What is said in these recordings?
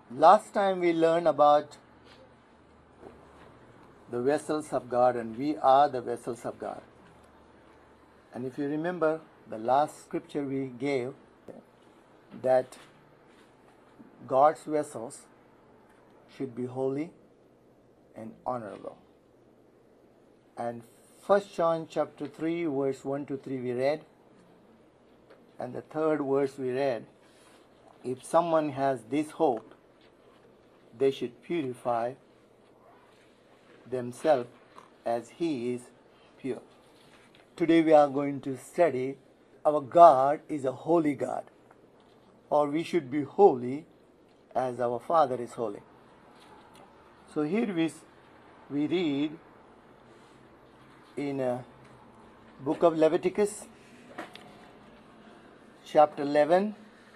Last time we learned about the vessels of God, and we are the vessels of God. And if you remember the last scripture we gave, that God's vessels should be holy and honorable. And 1 John chapter 3 verse 1 to 3 we read, and the third verse we read, if someone has this hope, they should purify themselves as he is pure. Today we are going to study our God is a holy God, or we should be holy as our Father is holy. So here we read in book of Leviticus chapter 11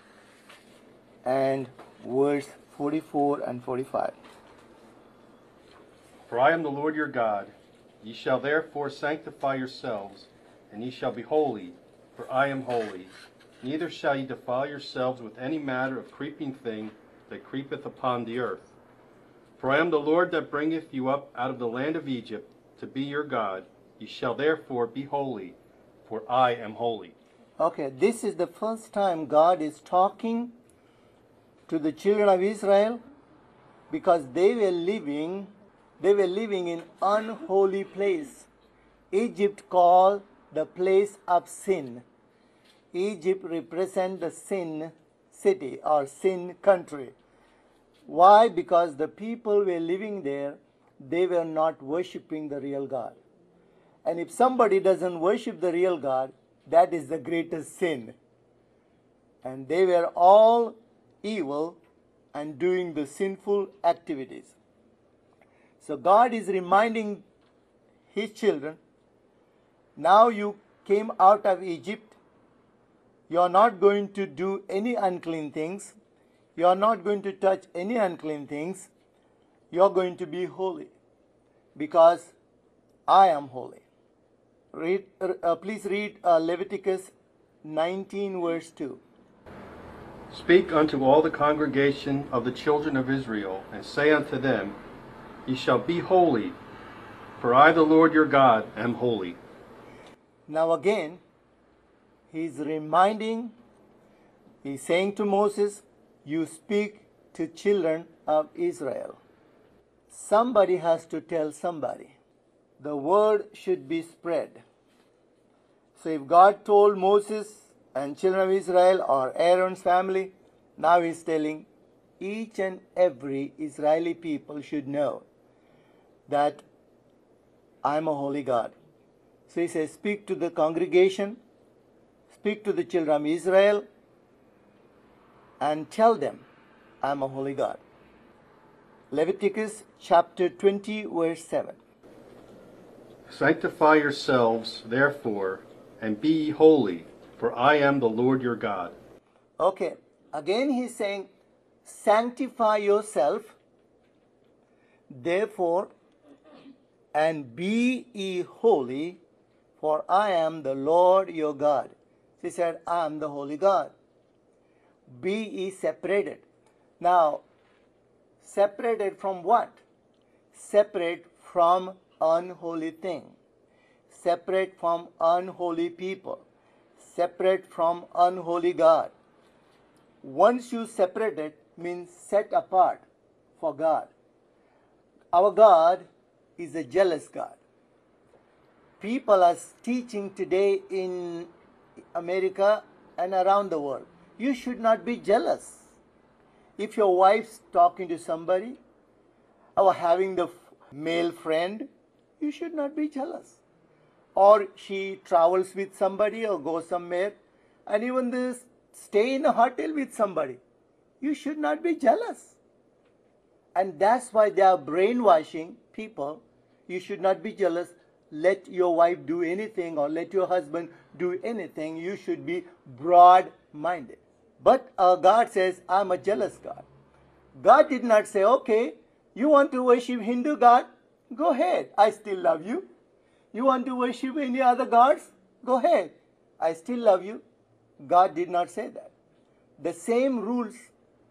and verse 44 and 45. For I am the Lord your God. Ye shall therefore sanctify yourselves, and ye shall be holy, for I am holy. Neither shall ye defile yourselves with any matter of creeping thing that creepeth upon the earth. For I am the Lord that bringeth you up out of the land of Egypt, to be your God. Ye shall therefore be holy, for I am holy. Okay, this is the first time God is talking to the children of Israel, because they were living in unholy place. Egypt called the place of sin. Egypt represents the sin city or sin country. Why? Because the people were living there, they were not worshipping the real God. And if somebody doesn't worship the real God, that is the greatest sin. And they were all evil and doing the sinful activities. So God is reminding his children, now you came out of Egypt, you are not going to do any unclean things, you are not going to touch any unclean things, you are going to be holy, because I am holy. Please read Leviticus 19 verse 2. Speak unto all the congregation of the children of Israel, and say unto them, Ye shall be holy, for I the Lord your God am holy. Now again, he's saying to Moses, you speak to children of Israel. Somebody has to tell somebody. The word should be spread. So if God told Moses and children of Israel or Aaron's family, now he's telling each and every Israeli people should know that I'm a holy God. So he says, speak to the congregation, speak to the children of Israel, and tell them I'm a holy God. Leviticus chapter 20 verse 7. Sanctify yourselves, therefore, and be ye holy, for I am the Lord your God. Okay, again he's saying, sanctify yourself, therefore, and be ye holy, for I am the Lord your God. He said, I am the holy God. Be ye separated. Now, separated from what? Separate from unholy thing. Separate from unholy people. Separate from unholy God. Once you separated, means set apart for God. Our God is a jealous God. People are teaching today in America and around the world, you should not be jealous. If your wife's talking to somebody or having the male friend, you should not be jealous. Or she travels with somebody or goes somewhere, and even this stay in a hotel with somebody, you should not be jealous. And that's why they are brainwashing people. You should not be jealous. Let your wife do anything or let your husband do anything. You should be broad-minded. But God says, I'm a jealous God. God did not say, okay, you want to worship Hindu God? Go ahead. I still love you. You want to worship any other gods? Go ahead. I still love you. God did not say that. The same rules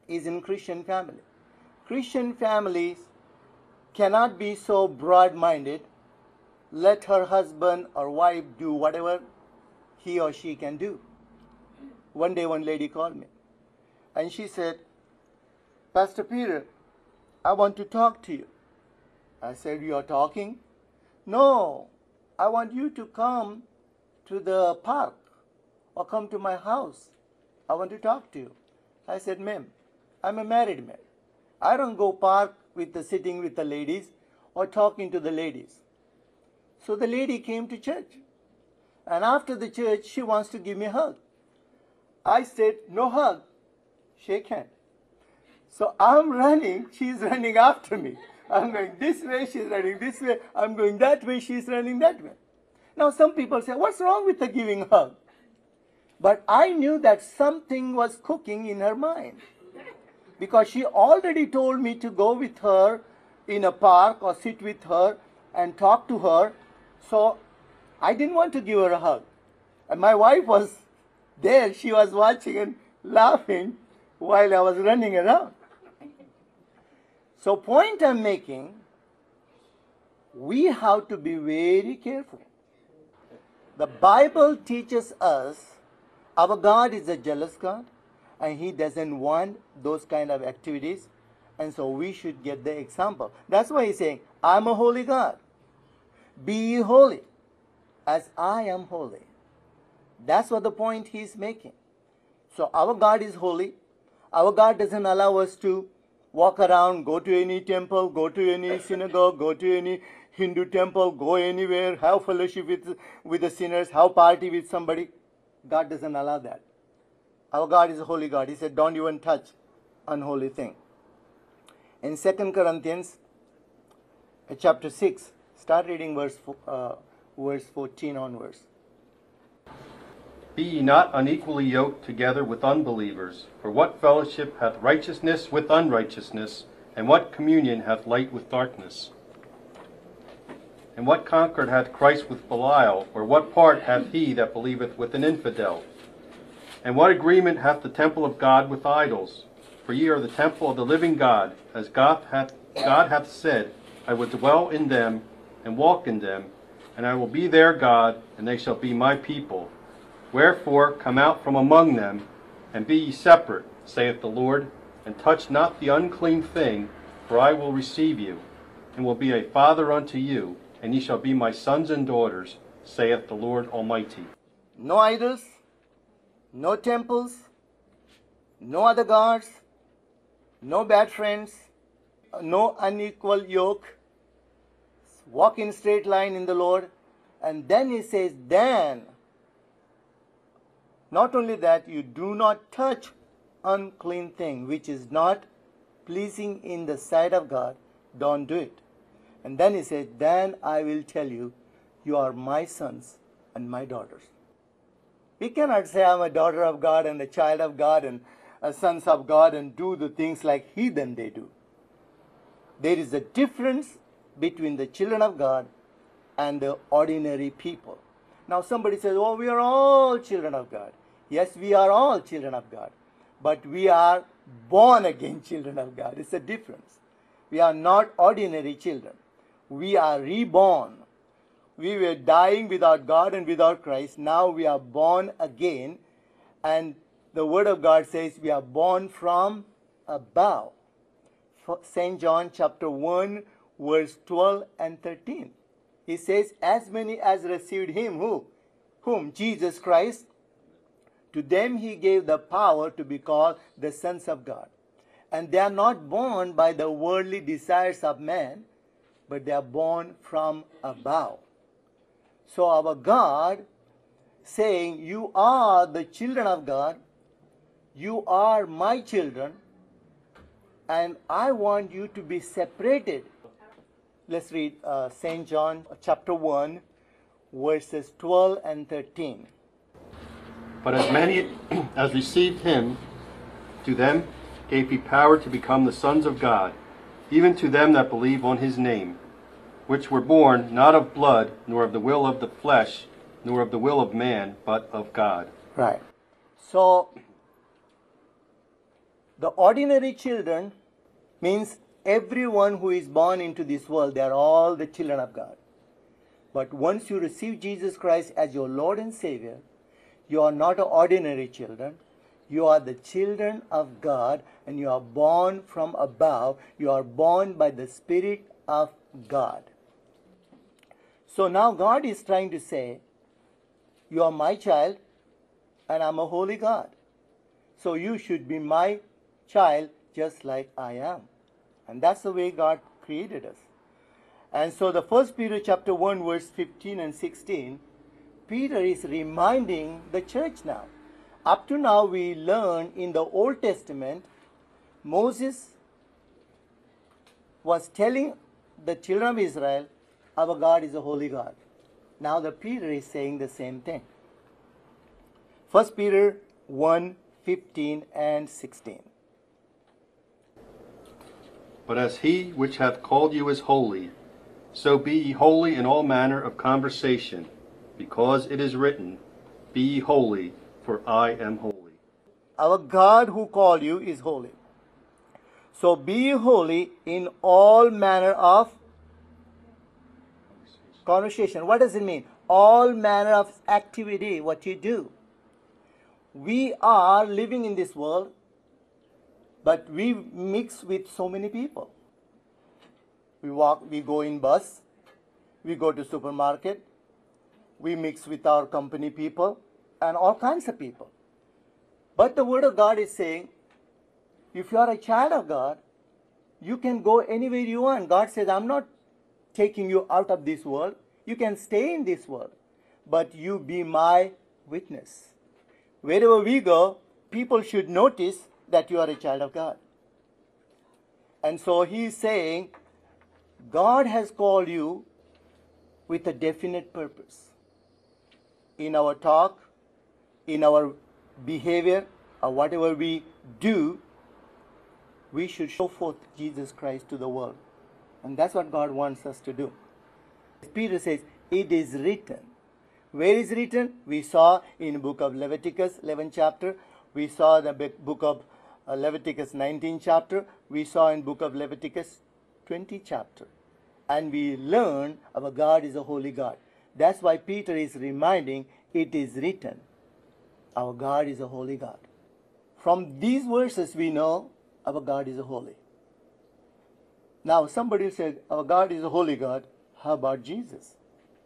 is in Christian family. Christian families cannot be so broad-minded. Let her husband or wife do whatever he or she can do. One day one lady called me and she said, Pastor Peter, I want to talk to you. I said, you are talking? No, I want you to come to the park or come to my house. I want to talk to you. I said, ma'am, I'm a married man. I don't go park sitting with the ladies or talking to the ladies. So the lady came to church. And after the church, she wants to give me a hug. I said, no hug, shake hand. So I'm running, she's running after me. I'm going this way, she's running this way. I'm going that way, she's running that way. Now some people say, what's wrong with the giving a hug? But I knew that something was cooking in her mind. Because she already told me to go with her in a park or sit with her and talk to her. So I didn't want to give her a hug. And my wife was there, she was watching and laughing while I was running around. So point I'm making, we have to be very careful. The Bible teaches us our God is a jealous God and He doesn't want those kind of activities, and so we should get the example. That's why He's saying, I'm a holy God. Be ye holy as I am holy. That's what the point He's making. So our God is holy. Our God doesn't allow us to walk around, go to any temple, go to any synagogue, go to any Hindu temple, go anywhere, have fellowship with the sinners, have party with somebody. God doesn't allow that. Our God is a holy God. He said, don't even touch unholy thing. In 2 Corinthians chapter 6, start reading verse 14 onwards. Be ye not unequally yoked together with unbelievers. For what fellowship hath righteousness with unrighteousness? And what communion hath light with darkness? And what concord hath Christ with Belial? Or what part hath he that believeth with an infidel? And what agreement hath the temple of God with idols? For ye are the temple of the living God, as God hath said, I will dwell in them and walk in them, and I will be their God, and they shall be my people. Wherefore come out from among them, and be ye separate, saith the Lord, and touch not the unclean thing, for I will receive you, and will be a father unto you, and ye shall be my sons and daughters, saith the Lord Almighty. No idols, no temples, no other gods, no bad friends, no unequal yoke. Walk in straight line in the Lord. And then He says, then, not only that, you do not touch unclean thing, which is not pleasing in the sight of God. Don't do it. And then He says, then I will tell you, you are my sons and my daughters. We cannot say I'm a daughter of God and a child of God and a sons of God and do the things like heathen they do. There is a difference between the children of God and the ordinary people. Now somebody says, oh, we are all children of God. Yes, we are all children of God. But we are born again children of God. It's a difference. We are not ordinary children. We are reborn. We were dying without God and without Christ. Now we are born again. And the Word of God says we are born from above. St. John chapter 1, verse 12 and 13. He says, as many as received Him, whom? Jesus Christ. To them He gave the power to be called the sons of God. And they are not born by the worldly desires of man, but they are born from above. So our God saying, you are the children of God, you are my children, and I want you to be separated. Let's read St. John chapter 1, verses 12 and 13. But as many as received Him, to them gave He power to become the sons of God, even to them that believe on His name, which were born not of blood, nor of the will of the flesh, nor of the will of man, but of God. Right. So, The ordinary children means everyone who is born into this world, they are all the children of God. But once you receive Jesus Christ as your Lord and Savior, you are not ordinary children. You are the children of God, and you are born from above. You are born by the Spirit of God. So now God is trying to say, you are my child, and I'm a holy God. So you should be my child just like I am. And that's the way God created us. And so the 1 Peter chapter 1 verse 15 and 16, Peter is reminding the church now. Up to now we learn in the Old Testament, Moses was telling the children of Israel, our God is a holy God. Now the Peter is saying the same thing. 1 Peter 1, 15 and 16. But as he which hath called you is holy, so be ye holy in all manner of conversation, because it is written, Be ye holy, for I am holy. Our God who called you is holy. So be holy in all manner of conversation. What does it mean? All manner of activity, what you do. We are living in this world, but we mix with so many people. We walk, we go in bus, we go to supermarket, we mix with our company people and all kinds of people. But the Word of God is saying, if you are a child of God, you can go anywhere you want. God says, I'm not taking you out of this world. You can stay in this world, but you be my witness. Wherever we go, people should notice that you are a child of God. And so he is saying, God has called you with a definite purpose. In our talk, in our behavior, or whatever we do, we should show forth Jesus Christ to the world. And that's what God wants us to do. Peter says, it is written. Where is written? We saw in the book of Leviticus, 11th chapter. We saw the book of Leviticus, 19th chapter. We saw in book of Leviticus, 20th chapter. And we learn our God is a holy God. That's why Peter is reminding, it is written. Our God is a holy God. From these verses we know our God is a holy. Now somebody said, our God is a holy God. How about Jesus?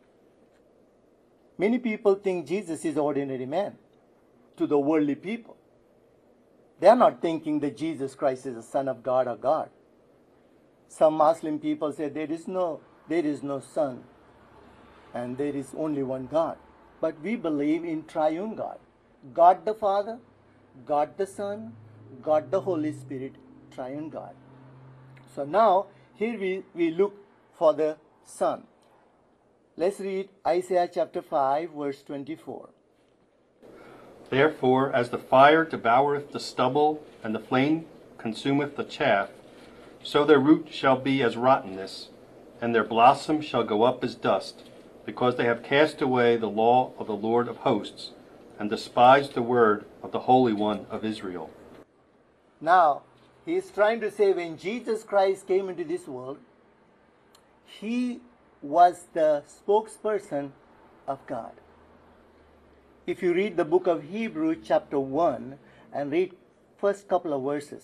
Many people think Jesus is an ordinary man to the worldly people. They are not thinking that Jesus Christ is the Son of God or God. Some Muslim people say there is no Son and there is only one God. But we believe in triune God. God the Father, God the Son, God the Holy Spirit, triune God. So now here we look for the Son. Let's read Isaiah chapter 5 verse 24. Therefore, as the fire devoureth the stubble, and the flame consumeth the chaff, so their root shall be as rottenness, and their blossom shall go up as dust, because they have cast away the law of the Lord of hosts, and despised the word of the Holy One of Israel. Now, he is trying to say when Jesus Christ came into this world, he was the spokesperson of God. If you read the book of Hebrews chapter 1 and read first couple of verses.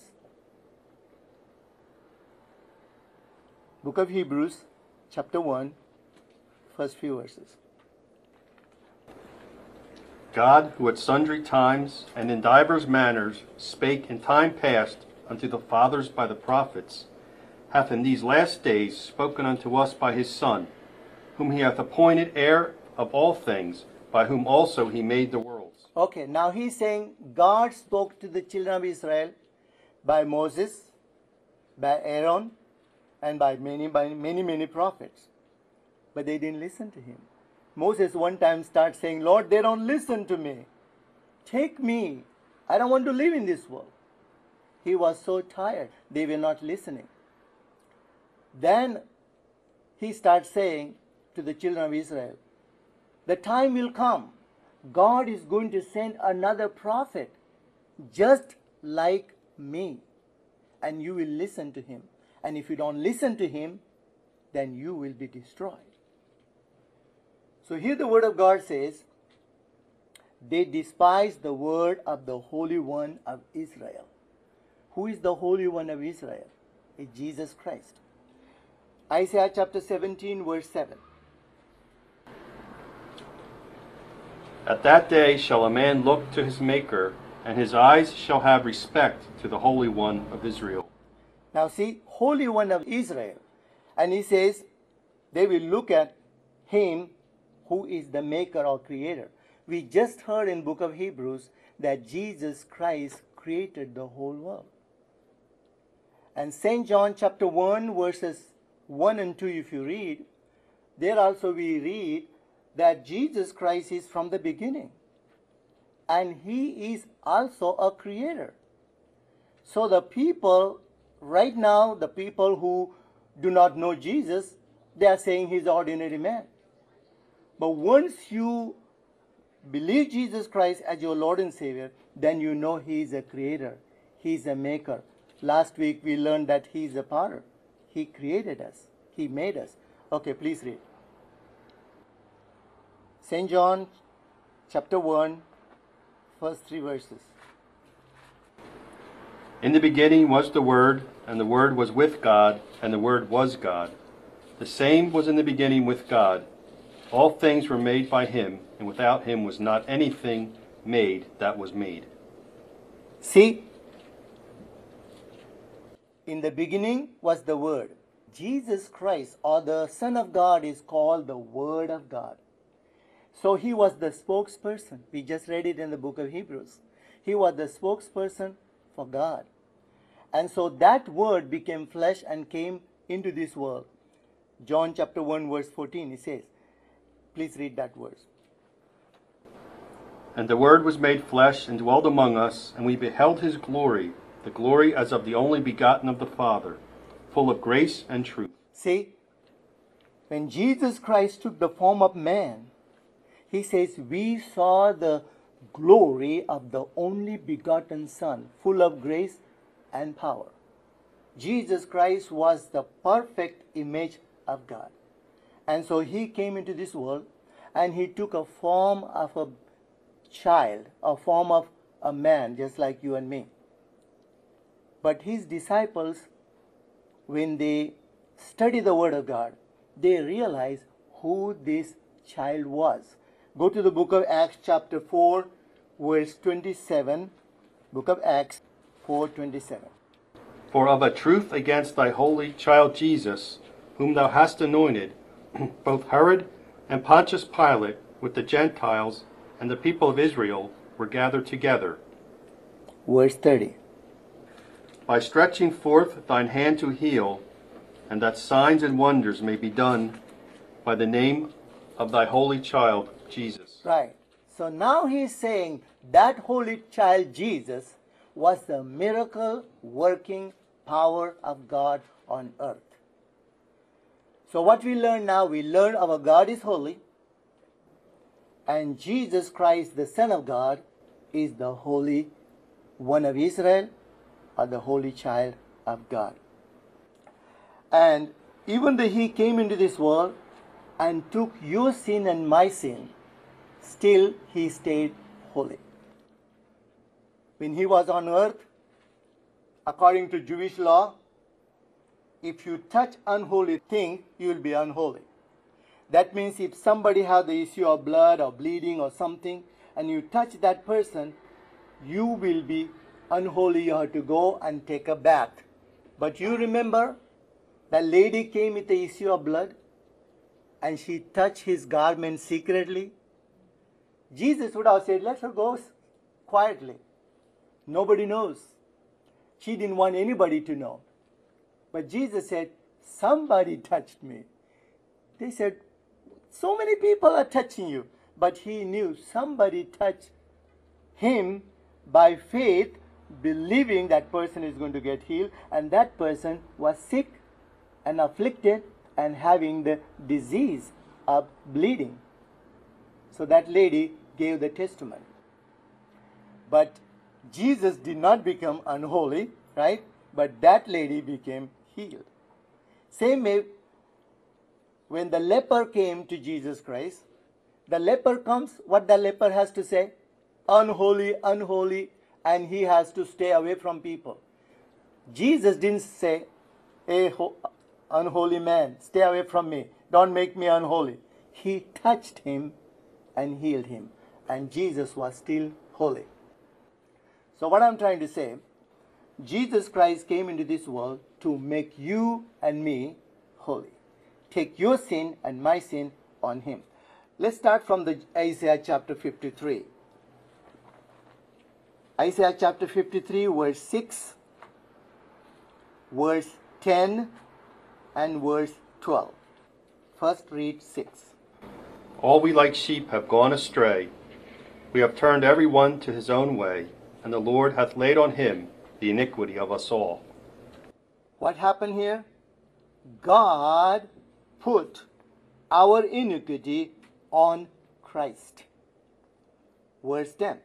Book of Hebrews chapter 1, first few verses. God, who at sundry times and in divers manners spake in time past unto the fathers by the prophets, hath in these last days spoken unto us by his Son, whom he hath appointed heir of all things, by whom also he made the worlds. Okay, now he's saying God spoke to the children of Israel by Moses, by Aaron, and by many prophets. But they didn't listen to him. Moses one time started saying, Lord, they don't listen to me. Take me. I don't want to live in this world. He was so tired. They were not listening. Then he starts saying to the children of Israel, the time will come. God is going to send another prophet just like me, and you will listen to him. And if you don't listen to him, then you will be destroyed. So here the word of God says, they despise the word of the Holy One of Israel. Who is the Holy One of Israel? It's Jesus Christ. Isaiah chapter 17 verse 7. At that day shall a man look to his Maker, and his eyes shall have respect to the Holy One of Israel. Now see, Holy One of Israel. And he says, they will look at him who is the maker or creator. We just heard in book of Hebrews that Jesus Christ created the whole world. And St. John chapter 1 verses 1 and 2, if you read, there also we read that Jesus Christ is from the beginning. And he is also a creator. So the people, right now, the people who do not know Jesus, they are saying he's an ordinary man. But once you believe Jesus Christ as your Lord and Savior, then you know he is a creator. He is a maker. Last week we learned that he is a potter. He created us. He made us. Okay, please read. St. John chapter 1, first 3 verses. In the beginning was the Word, and the Word was with God, and the Word was God. The same was in the beginning with God. All things were made by him, and without him was not anything made that was made. See, in the beginning was the Word. Jesus Christ, or the Son of God, is called the Word of God. So he was the spokesperson. We just read it in the book of Hebrews. He was the spokesperson for God. And so that Word became flesh and came into this world. John chapter 1 verse 14, it says, please read that verse. And the Word was made flesh and dwelled among us, and we beheld his glory, the glory as of the only begotten of the Father, full of grace and truth. See, when Jesus Christ took the form of man, he says, we saw the glory of the only begotten Son, full of grace and power. Jesus Christ was the perfect image of God. And so he came into this world and he took a form of a child, a form of a man, just like you and me. But his disciples, when they study the Word of God, they realize who this child was. Go to the book of Acts chapter 4, verse 27. Book of Acts 4:27. For of a truth against thy holy child Jesus, whom thou hast anointed, both Herod and Pontius Pilate, with the Gentiles and the people of Israel, were gathered together. Verse 30. By stretching forth thine hand to heal, and that signs and wonders may be done by the name of thy holy child Jesus. Right. So now he is saying that holy child Jesus was the miracle working power of God on earth. So what we learn now, we learn our God is holy, and Jesus Christ, the Son of God, is the Holy One of Israel, or the Holy Child of God. And even though he came into this world and took your sin and my sin, still he stayed holy. When he was on earth, according to Jewish law, if you touch unholy thing, you will be unholy. That means if somebody has the issue of blood or bleeding or something, and you touch that person, you will be unholy. You have to go and take a bath. But you remember, that lady came with the issue of blood, and she touched his garment secretly. Jesus would have said, let her go quietly. Nobody knows. She didn't want anybody to know. But Jesus said, somebody touched me. They said, so many people are touching you. But he knew somebody touched him by faith, believing that person is going to get healed. And that person was sick and afflicted and having the disease of bleeding. So that lady gave the testimony. But Jesus did not become unholy, right? But that lady became healed. Same way, when the leper came to Jesus Christ, the leper comes, what the leper has to say? Unholy, unholy, and he has to stay away from people. Jesus didn't say, hey, unholy man, stay away from me, don't make me unholy. He touched him and healed him, and Jesus was still holy. So what I'm trying to say, Jesus Christ came into this world to make you and me holy. Take your sin and my sin on him. Let's start from the Isaiah chapter 53. Isaiah chapter 53, verse 6, verse 10, and verse 12. First read 6. All we like sheep have gone astray. We have turned every one to his own way, and the Lord hath laid on him the iniquity of us all. What happened here? God put our iniquity on Christ. Verse 10.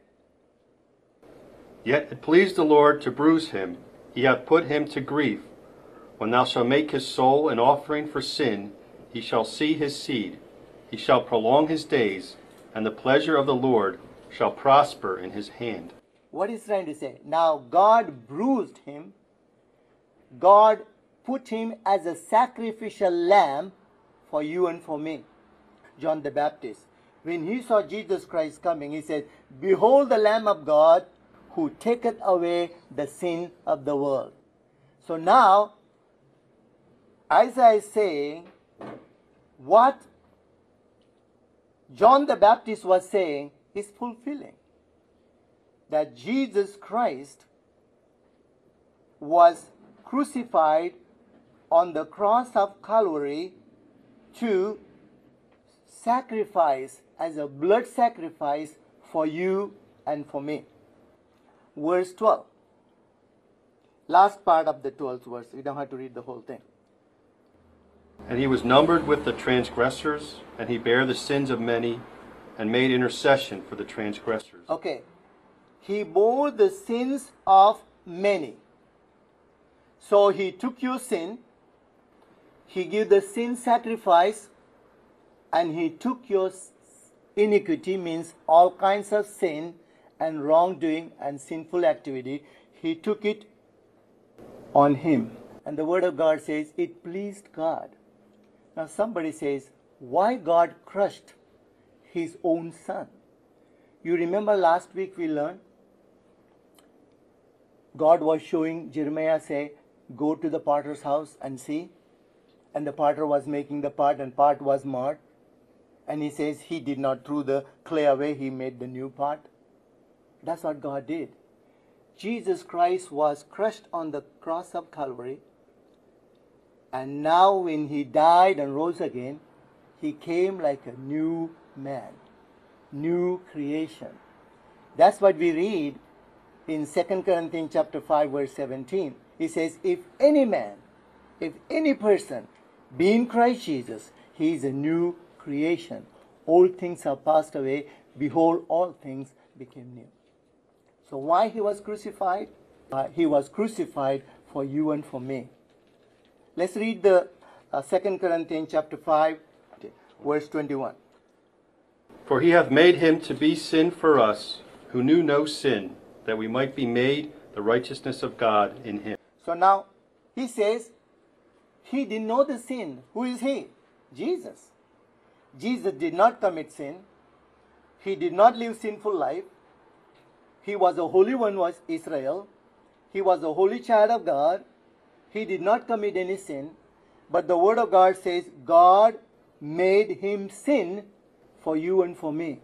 Yet it pleased the Lord to bruise him, he hath put him to grief. When thou shalt make his soul an offering for sin, he shall see his seed, he shall prolong his days, and the pleasure of the Lord shall prosper in his hand. What is trying to say? Now God bruised him. God put him as a sacrificial lamb for you and for me. John the Baptist, when he saw Jesus Christ coming, he said, behold the Lamb of God who taketh away the sin of the world. So now, Isaiah is saying, what John the Baptist was saying is fulfilling. That Jesus Christ was crucified on the cross of Calvary to sacrifice as a blood sacrifice for you and for me. Verse 12. Last part of the 12th verse. We don't have to read the whole thing. And he was numbered with the transgressors, and he bare the sins of many, and made intercession for the transgressors. Okay. He bore the sins of many. So he took your sin, he gave the sin sacrifice, and he took your iniquity, means all kinds of sin and wrongdoing and sinful activity. He took it on him. And the word of God says it pleased God. Now somebody says, why God crushed his own son? You remember last week we learned God was showing Jeremiah, say, go to the potter's house and see. And the potter was making the pot, and pot was marred. And he says he did not throw the clay away, he made the new pot. That's what God did. Jesus Christ was crushed on the cross of Calvary. And now when he died and rose again, he came like a new man, new creation. That's what we read in 2 Corinthians chapter 5 verse 17. He says, if any man, if any person be in Christ Jesus, he is a new creation. Old things have passed away. Behold, all things became new. So why he was crucified? He was crucified for you and for me. Let's read the 2 Corinthians chapter 5 verse 21. For he hath made him to be sin for us, who knew no sin, that we might be made the righteousness of God in him. So now he says he didn't know the sin. Who is he? Jesus. Jesus did not commit sin. He did not live sinful life. He was a holy one, was Israel. He was a holy child of God. He did not commit any sin. But the word of God says God made him sin for you and for me.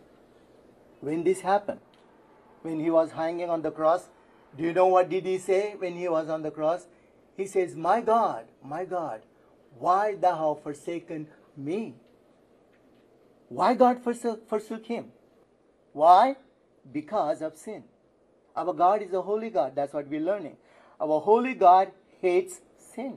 When this happened, when he was hanging on the cross, do you know what did he say when he was on the cross? He says, my God, why thou hast forsaken me? Why God forsook him? Why? Because of sin. Our God is a holy God. That's what we're learning. Our holy God hates sin.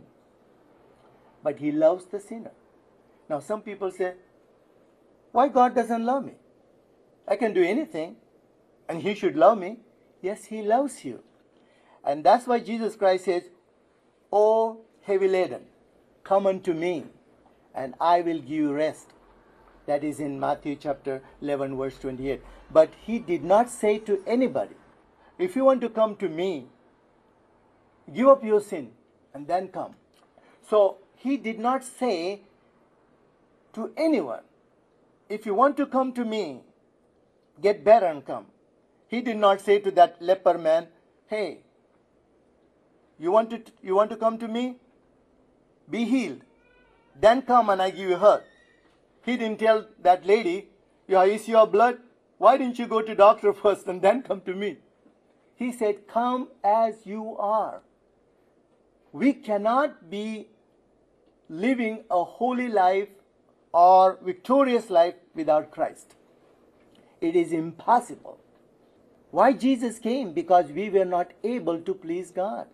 But he loves the sinner. Now some people say, why God doesn't love me? I can do anything and he should love me. Yes, He loves you. And that's why Jesus Christ says, O heavy laden, come unto me, and I will give you rest. That is in Matthew chapter 11, verse 28. But He did not say to anybody, if you want to come to me, give up your sin and then come. So He did not say to anyone, if you want to come to me, get better and come. He did not say to that leper man, hey, you want to come to me? Be healed. Then come and I give you health. He didn't tell that lady, yeah, is your blood? Why didn't you go to doctor first and then come to me? He said, come as you are. We cannot be living a holy life or victorious life without Christ. It is impossible. Why Jesus came? Because we were not able to please God.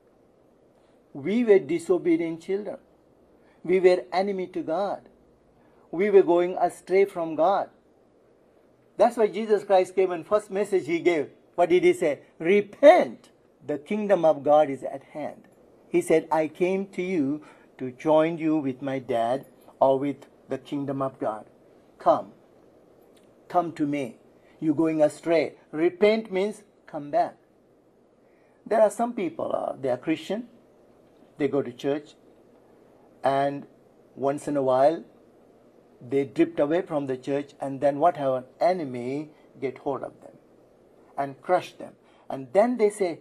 We were disobedient children. We were enemy to God. We were going astray from God. That's why Jesus Christ came and first message He gave. What did He say? Repent. The kingdom of God is at hand. He said, I came to you to join you with my dad or with the kingdom of God. Come. Come to me. You're going astray. Repent means come back. There are some people, they are Christian. They go to church. And once in a while, they drift away from the church. And then what happens? Enemy get hold of them and crush them. And then they say,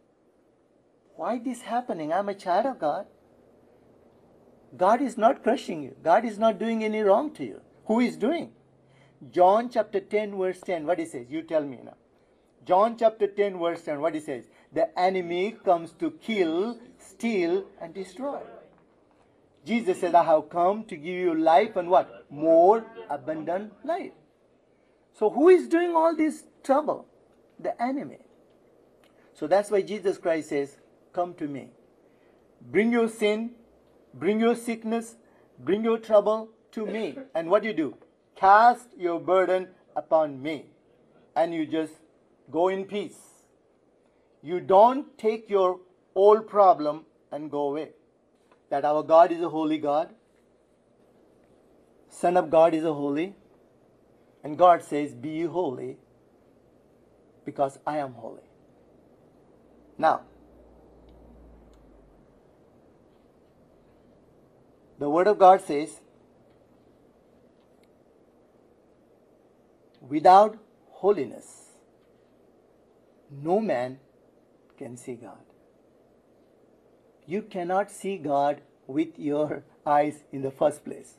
why this happening? I'm a child of God. God is not crushing you. God is not doing any wrong to you. Who is doing? John chapter 10 verse 10. What it says? You tell me now. John chapter 10 verse 10. What it says? The enemy comes to kill, steal and destroy. Jesus said, I have come to give you life and what? More abundant life. So who is doing all this trouble? The enemy. So that's why Jesus Christ says, come to me. Bring your sin, bring your sickness, bring your trouble to me. And what do? Cast your burden upon me. And you just go in peace. You don't take your old problem and go away. That our God is a holy God. Son of God is a holy. And God says, be ye holy because I am holy. Now, the Word of God says, without holiness, no man can see God. You cannot see God with your eyes in the first place.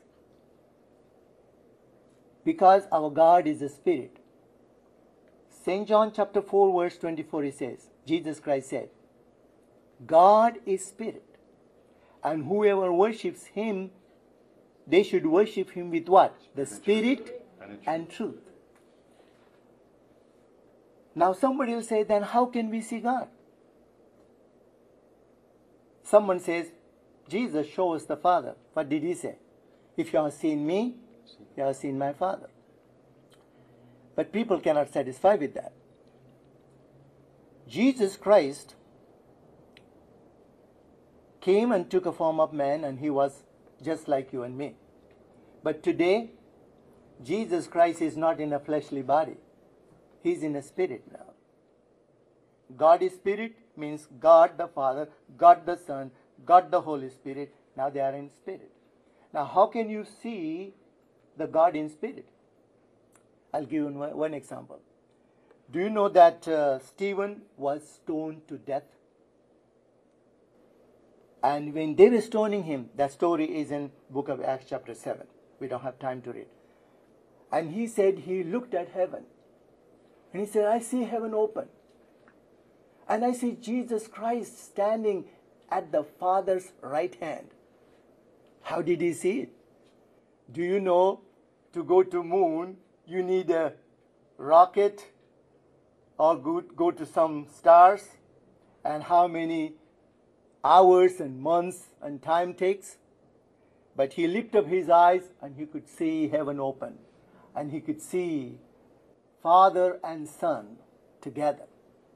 Because our God is a spirit. St. John chapter 4 verse 24 it says, Jesus Christ said, God is spirit. And whoever worships Him, they should worship Him with what? The Spirit and truth. Now somebody will say, then how can we see God? Someone says, Jesus show us the Father. What did He say? If you have seen me, you have seen my Father. But people cannot satisfy with that. Jesus Christ came and took a form of man, and He was just like you and me. But today, Jesus Christ is not in a fleshly body. He's in a spirit now. God is spirit means God the Father, God the Son, God the Holy Spirit. Now they are in spirit. Now how can you see the God in spirit? I'll give you one example. Do you know that Stephen was stoned to death? And when they were stoning him, that story is in book of Acts chapter 7. We don't have time to read. And he said he looked at heaven. And he said, I see heaven open. And I see Jesus Christ standing at the Father's right hand. How did he see it? Do you know, to go to moon, you need a rocket or go to some stars, and how many hours and months and time takes? But he lifted up his eyes and he could see heaven open. And he could see Father and Son together.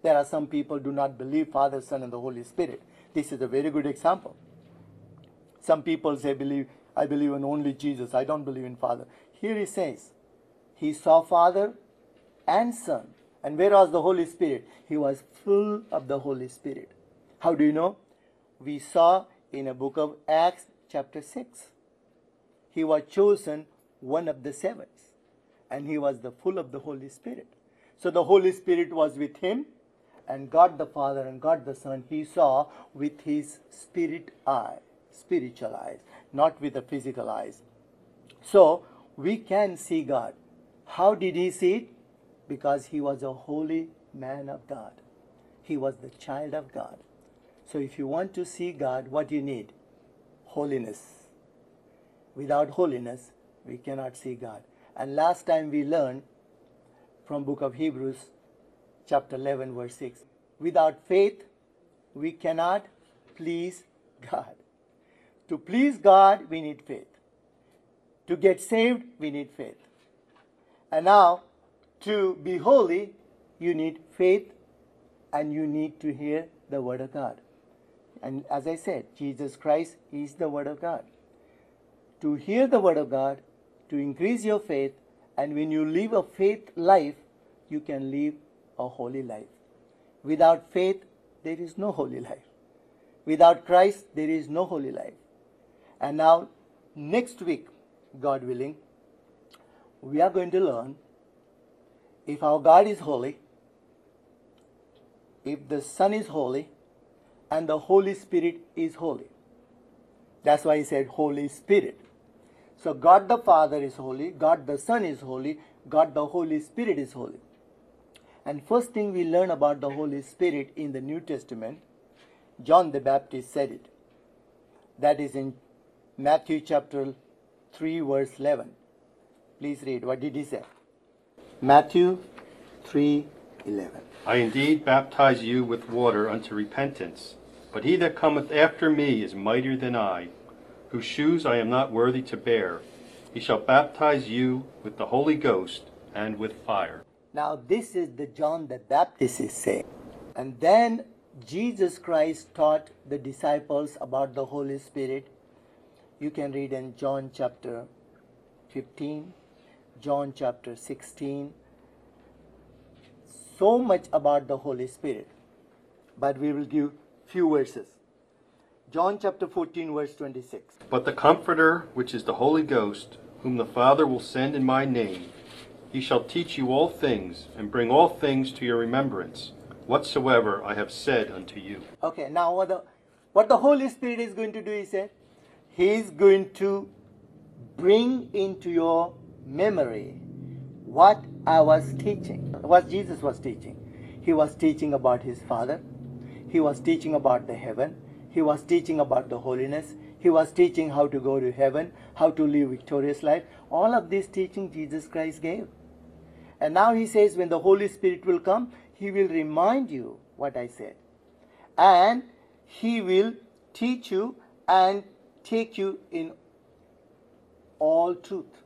There are some people do not believe Father, Son, and the Holy Spirit. This is a very good example. Some people say, I believe in only Jesus. I don't believe in Father. Here he says, he saw Father and Son. And where was the Holy Spirit? He was full of the Holy Spirit. How do you know? We saw in a book of Acts chapter 6. He was chosen one of the sevens. And he was the full of the Holy Spirit. So the Holy Spirit was with him. And God the Father and God the Son, he saw with his spiritual eyes, not with the physical eyes. So we can see God. How did he see it? Because he was a holy man of God. He was the child of God. So if you want to see God, what do you need? Holiness. Without holiness, we cannot see God. And last time we learned from book of Hebrews, chapter 11, verse 6. Without faith, we cannot please God. To please God, we need faith. To get saved, we need faith. And now, to be holy, you need faith and you need to hear the Word of God. And as I said, Jesus Christ is the Word of God. To hear the Word of God, to increase your faith, and when you live a faith life, you can live a holy life. Without faith, there is no holy life. Without Christ, there is no holy life. And now, next week, God willing, we are going to learn if our God is holy, if the Son is holy, and the Holy Spirit is holy. That's why he said Holy Spirit. So God the Father is holy, God the Son is holy, God the Holy Spirit is holy. And first thing we learn about the Holy Spirit in the New Testament, John the Baptist said it. That is in Matthew chapter 3 verse 11. Please read. What did he say? Matthew 3:11. I indeed baptize you with water unto repentance, but he that cometh after me is mightier than I, whose shoes I am not worthy to bear. He shall baptize you with the Holy Ghost and with fire. Now this is the John the Baptist is saying. And then Jesus Christ taught the disciples about the Holy Spirit. You can read in John chapter 15, John chapter 16. So much about the Holy Spirit. But we will give few verses. John chapter 14 verse 26. But the Comforter, which is the Holy Ghost, whom the Father will send in my name, he shall teach you all things, and bring all things to your remembrance, whatsoever I have said unto you. Okay, now what the Holy Spirit is going to do, he said, he is going to bring into your memory what I was teaching, what Jesus was teaching. He was teaching about his Father. He was teaching about the heaven. He was teaching about the holiness. He was teaching how to go to heaven, how to live victorious life. All of this teaching Jesus Christ gave. And now he says when the Holy Spirit will come, he will remind you what I said. And he will teach you and take you in all truth.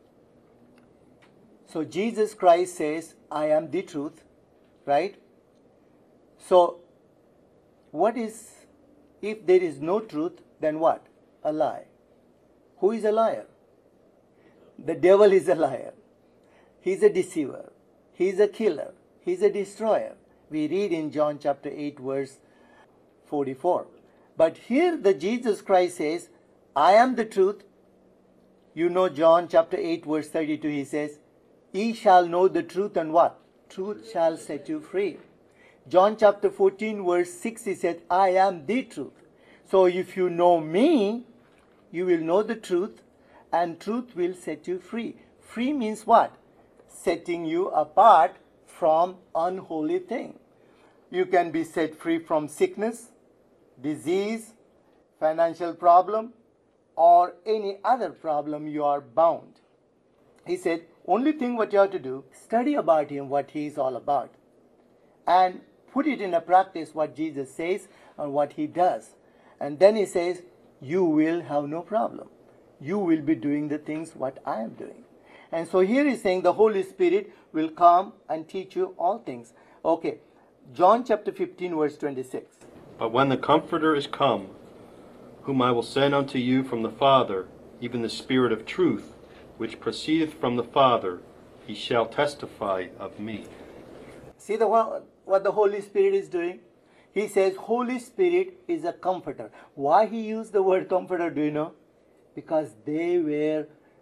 So Jesus Christ says, I am the truth, right? So what is, if there is no truth, then what? A lie. Who is a liar? The devil is a liar. He's a deceiver. He's a killer. He's a destroyer. We read in John chapter 8 verse 44. But here the Jesus Christ says, I am the truth. You know John chapter 8 verse 32, he says, ye shall know the truth and what? Truth shall set you free. John chapter 14 verse 6, he said, I am the truth. So if you know me, you will know the truth and truth will set you free. Free means what? Setting you apart from unholy thing. You can be set free from sickness, disease, financial problem, or any other problem you are bound. He said, only thing what you have to do, study about him, what he is all about. And put it in a practice what Jesus says and what he does. And then he says, you will have no problem. You will be doing the things what I am doing. And so here he's saying the Holy Spirit will come and teach you all things. Okay, John chapter 15 verse 26. But when the Comforter is come, whom I will send unto you from the Father, even the Spirit of truth, which proceedeth from the Father, he shall testify of me. See what the Holy Spirit is doing? He says Holy Spirit is a comforter. Why he used the word comforter, do you know? Because they were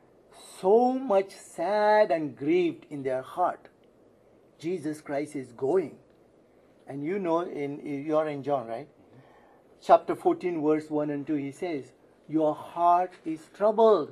so much sad and grieved in their heart. Jesus Christ is going. And you know, you're in John, right? Chapter 14 verse 1 and 2, he says, your heart is troubled.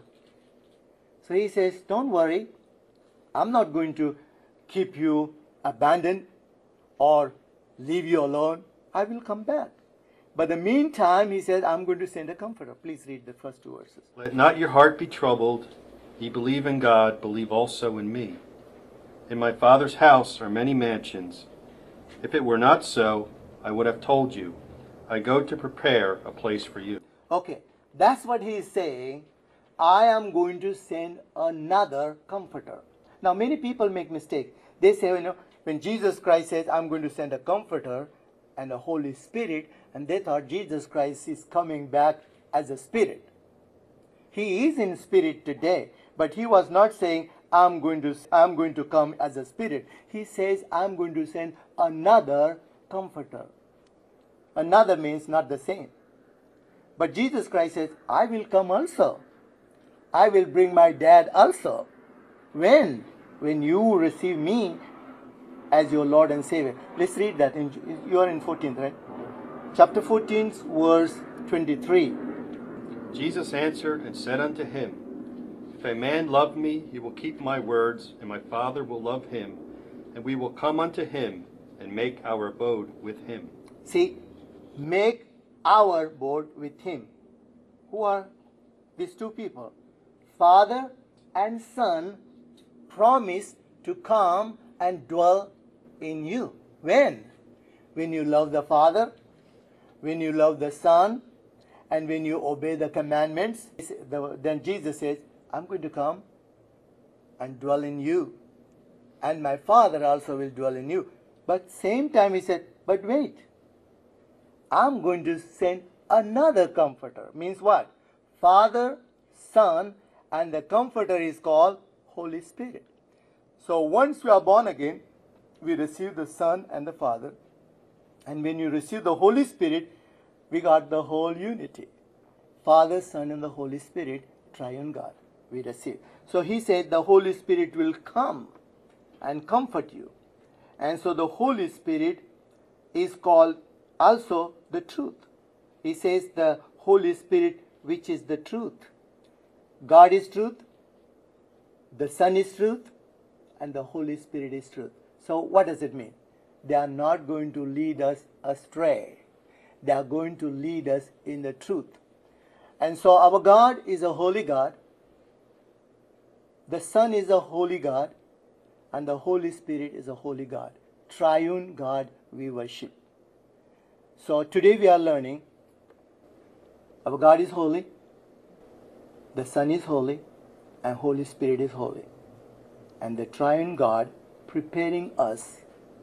So he says, don't worry. I'm not going to keep you abandoned or leave you alone. I will come back. But in the meantime, he says, I'm going to send a comforter. Please read the first two verses. Let not your heart be troubled. Ye believe in God, believe also in me. In my Father's house are many mansions. If it were not so, I would have told you. I go to prepare a place for you. Okay, that's what he is saying. I am going to send another comforter. Now, many people make mistake. They say, when Jesus Christ says, I'm going to send a comforter and a Holy Spirit, and they thought Jesus Christ is coming back as a spirit. He is in spirit today, but he was not saying, I'm going to come as a spirit. He says, I'm going to send another comforter. Another means not the same. But Jesus Christ says, I will come also. I will bring my dad also. When? When you receive me as your Lord and Savior. Let's read that. You are in 14th, right? Chapter 14, verse 23. Jesus answered and said unto him, If a man love me, he will keep my words, and my Father will love him, and we will come unto him and make our abode with him. See, make our abode with him. Who are these two people? Father and Son promise to come and dwell in you. When? When you love the Father, when you love the Son, and when you obey the commandments. Then Jesus says, I'm going to come and dwell in you. And my Father also will dwell in you. But same time he said, but wait. I'm going to send another comforter. Means what? Father, Son, and the comforter is called Holy Spirit. So once we are born again, we receive the Son and the Father. And when you receive the Holy Spirit, we got the whole unity. Father, Son, and the Holy Spirit, triune God, we receive. So he said the Holy Spirit will come and comfort you. And so the Holy Spirit is called also the truth. He says the Holy Spirit, which is the truth. God is truth, the Son is truth, and the Holy Spirit is truth. So what does it mean? They are not going to lead us astray. They are going to lead us in the truth. And so our God is a holy God. The Son is a holy God. And the Holy Spirit is a holy God. Triune God we worship. So today we are learning our God is holy, the Son is holy, and Holy Spirit is holy. And the triune God preparing us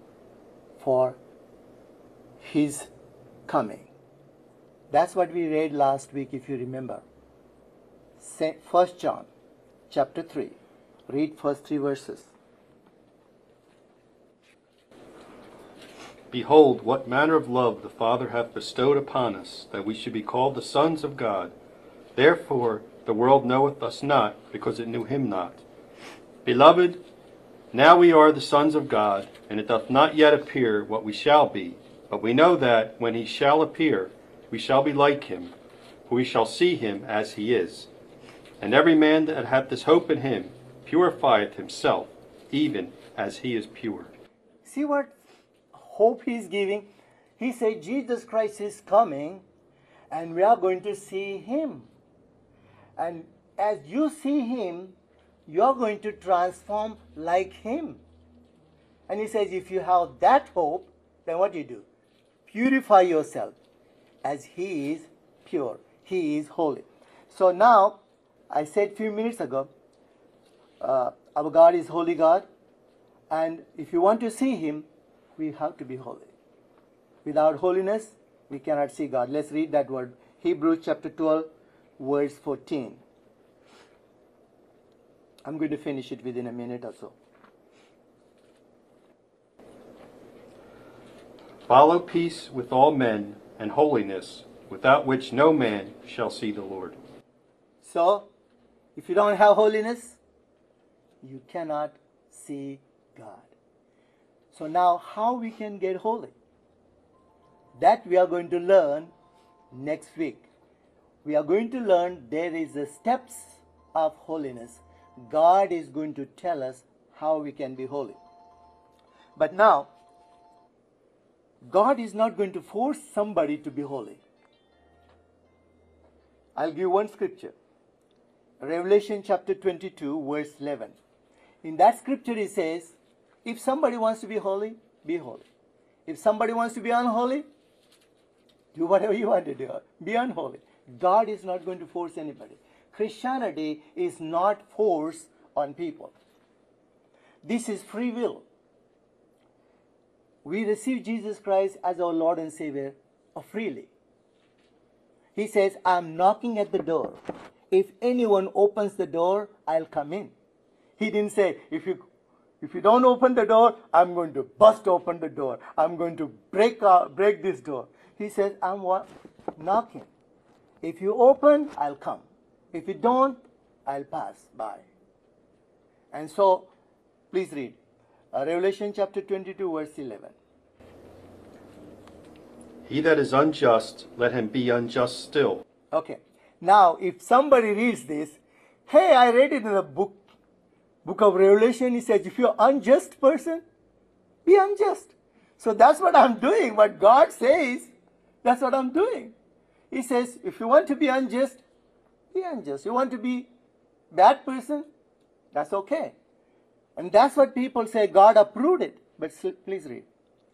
for His coming. That's what we read last week, if you remember. 1 John chapter 3. Read first 3 verses. Behold, what manner of love the Father hath bestowed upon us, that we should be called the sons of God. Therefore the world knoweth us not, because it knew him not. Beloved, now we are the sons of God, and it doth not yet appear what we shall be. But we know that, when he shall appear, we shall be like him, for we shall see him as he is. And every man that hath this hope in him purifieth himself, even as he is pure. See what hope he is giving? He said Jesus Christ is coming, and we are going to see him. And as you see him, you are going to transform like him. And he says, if you have that hope, then what do you do? Purify yourself as he is pure. He is holy. So now, I said a few minutes ago, our God is holy God. And if you want to see him, we have to be holy. Without holiness, we cannot see God. Let's read that word. Hebrews chapter 12, verse 14. I'm going to finish it within a minute or so. Follow peace with all men and holiness, without which no man shall see the Lord. So, if you don't have holiness, you cannot see God. So now, how we can get holy? That we are going to learn next week. We are going to learn there is the steps of holiness. God is going to tell us how we can be holy. But now, God is not going to force somebody to be holy. I'll give one scripture. Revelation chapter 22, verse 11. In that scripture it says, if somebody wants to be holy, be holy. If somebody wants to be unholy, do whatever you want to do. Be unholy. God is not going to force anybody. Christianity is not force on people. This is free will. We receive Jesus Christ as our Lord and Savior freely. He says, I'm knocking at the door. If anyone opens the door, I'll come in. He didn't say, if you don't open the door, I'm going to bust open the door. I'm going to break this door. He says, I'm knocking. If you open, I'll come. If you don't, I'll pass by. And so, please read. Revelation chapter 22, verse 11. He that is unjust, let him be unjust still. Okay. Now, if somebody reads this, hey, I read it in the book of Revelation. He says, if you're an unjust person, be unjust. So that's what I'm doing. What God says, that's what I'm doing. He says, if you want to be unjust, be unjust. You want to be bad person, that's okay. And that's what people say, God approved it. But please read.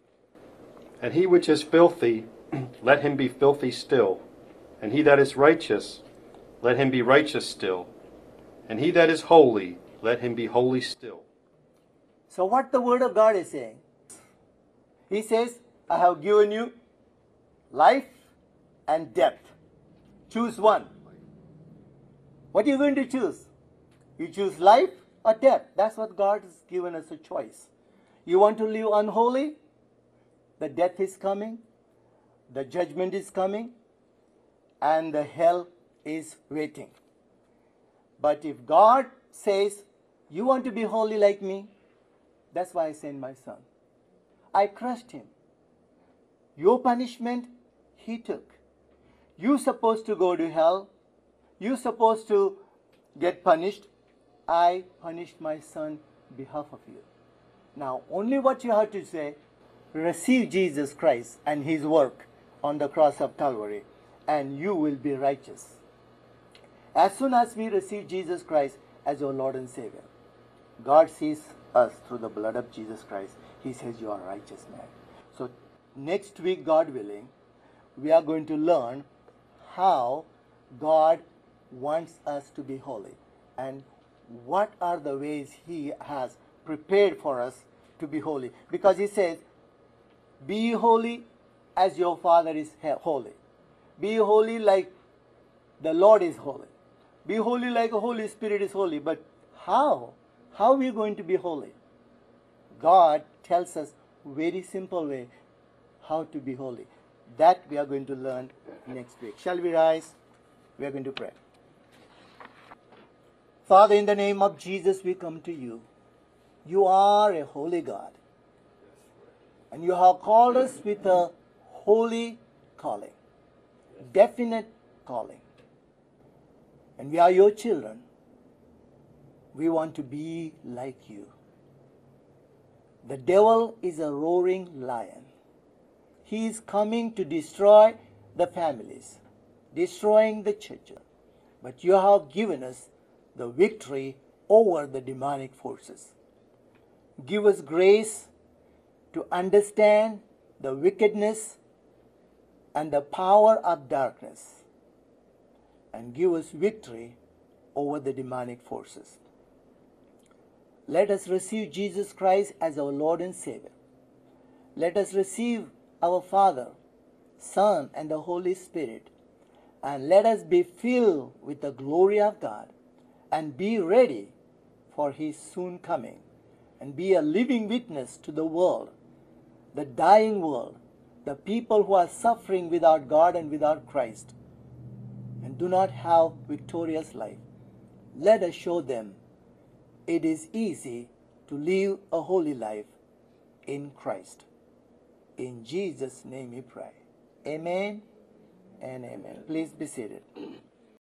And he which is filthy, let him be filthy still. And he that is righteous, let him be righteous still. And he that is holy, let him be holy still. So what the word of God is saying? He says, I have given you life and death. Choose one. What are you going to choose? You choose life or death. That's what God has given us a choice. You want to live unholy? The death is coming. The judgment is coming. And the hell is waiting. But if God says, you want to be holy like me, that's why I sent my son. I crushed him. Your punishment, he took. You're supposed to go to hell. You're supposed to get punished. I punished my son on behalf of you. Now, only what you have to say, receive Jesus Christ and his work on the cross of Calvary, and you will be righteous. As soon as we receive Jesus Christ as our Lord and Savior, God sees us through the blood of Jesus Christ. He says, you are a righteous man. So next week, God willing, we are going to learn how God wants us to be holy and what are the ways he has prepared for us to be holy. Because he says, be holy as your Father is holy. Be holy like the Lord is holy. Be holy like the Holy Spirit is holy. But how? How are we going to be holy? God tells us very simple way how to be holy. That we are going to learn next week. Shall we rise? We are going to pray. Father, in the name of Jesus, we come to you. You are a holy God. And you have called us with a holy calling. Definite calling. And we are your children. We want to be like you. The devil is a roaring lion. He is coming to destroy the families, destroying the churches. But you have given us the victory over the demonic forces. Give us grace to understand the wickedness and the power of darkness, and give us victory over the demonic forces. Let us receive Jesus Christ as our Lord and Savior. Let us receive our Father, Son, and the Holy Spirit, and let us be filled with the glory of God and be ready for His soon coming and be a living witness to the world, the dying world, the people who are suffering without God and without Christ and do not have victorious life. Let us show them it is easy to live a holy life in Christ. In Jesus' name we pray. Amen and amen. Please be seated.